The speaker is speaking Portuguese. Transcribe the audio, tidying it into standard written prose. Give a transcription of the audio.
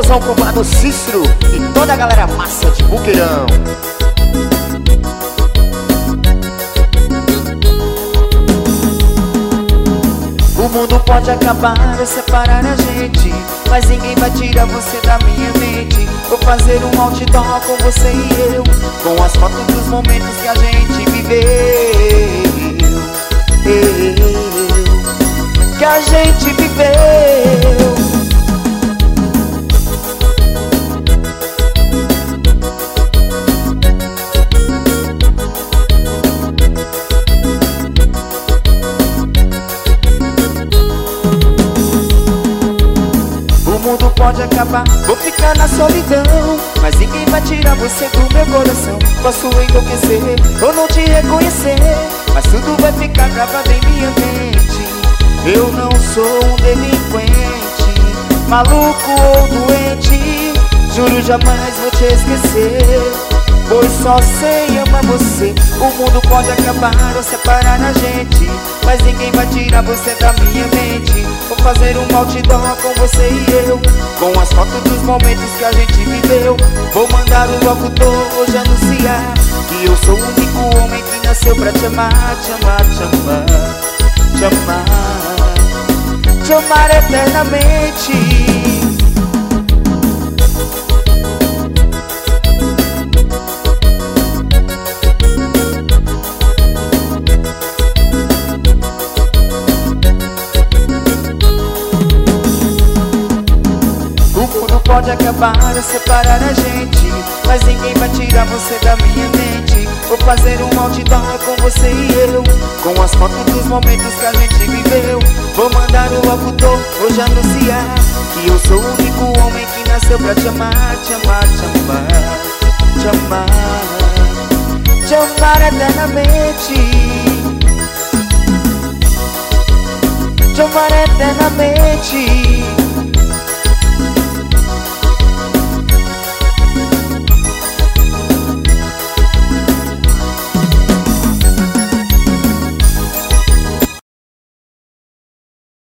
Alôzão, compadre Cícero e toda a galera massa de Buqueirão. O mundo pode acabar ou separar a gente, mas ninguém vai tirar você da minha mente. Vou fazer um outdoor com você e eu, com as fotos dos momentos que a gente viveu, que a gente viveu. O mundo pode acabar, vou ficar na solidão, mas ninguém vai tirar você do meu coração. Posso enlouquecer ou não te reconhecer, mas tudo vai ficar gravado em minha mente. Eu não sou um delinquente, maluco ou doente, juro jamais vou te esquecer, pois só sei amar você. O mundo pode acabar ou separar a gente, mas ninguém vai tirar você da minha mente. Vou fazer um outdoor com você e eu, com as fotos dos momentos que a gente viveu. Vou mandar o locutor hoje anunciar que eu sou o único homem que nasceu pra te amar, te amar, te amar, te amar, te amar eternamente. Pode acabar ou separar a gente, mas ninguém vai tirar você da minha mente. Vou fazer um outdoor com você e eu, com as fotos dos momentos que a gente viveu. Vou mandar o locutor hoje anunciar que eu sou o único homem que nasceu pra te amar, te amar, te amar, te amar, te amar eternamente, te amar eternamente.